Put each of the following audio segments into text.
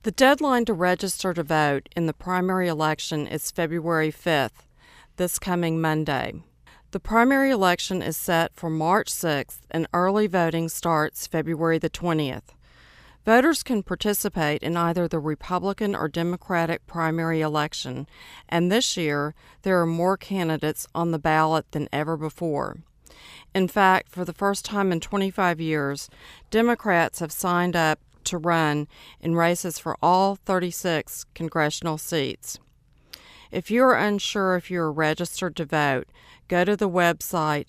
The deadline to register to vote in the primary election is February 5th, this coming Monday. The primary election is set for March 6th and early voting starts February the 20th. Voters can participate in either the Republican or Democratic primary election, and this year there are more candidates on the ballot than ever before. In fact, for the first time in 25 years, Democrats have signed up to run in races for all 36 congressional seats. If you are unsure if you are registered to vote, go to the website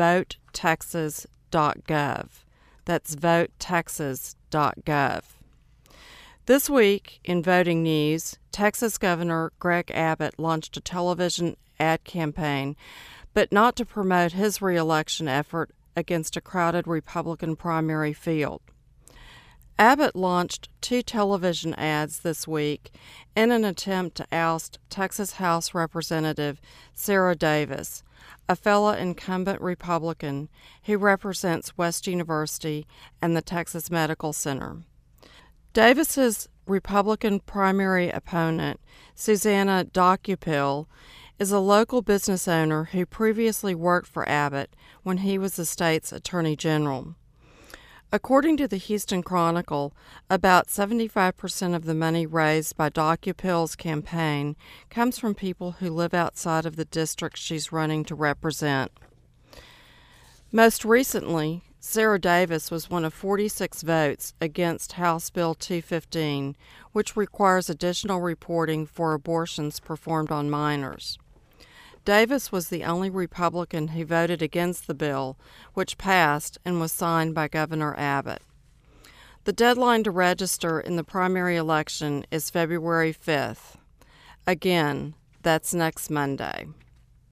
votetexas.gov. That's votetexas.gov. This week, in voting news, Texas Governor Greg Abbott launched a television ad campaign, but not to promote his re-election effort against a crowded Republican primary field. Abbott launched 2 television ads this week in an attempt to oust Texas House Representative Sarah Davis, a fellow incumbent Republican who represents West University and the Texas Medical Center. Davis's Republican primary opponent, Susanna Docupil, is a local business owner who previously worked for Abbott when he was the state's attorney general. According to the Houston Chronicle, about 75% of the money raised by Docupil's campaign comes from people who live outside of the district she's running to represent. Most recently, Sarah Davis was one of 46 votes against House Bill 215, which requires additional reporting for abortions performed on minors. Davis was the only Republican who voted against the bill, which passed and was signed by Governor Abbott. The deadline to register in the primary election is February 5th. Again, that's next Monday.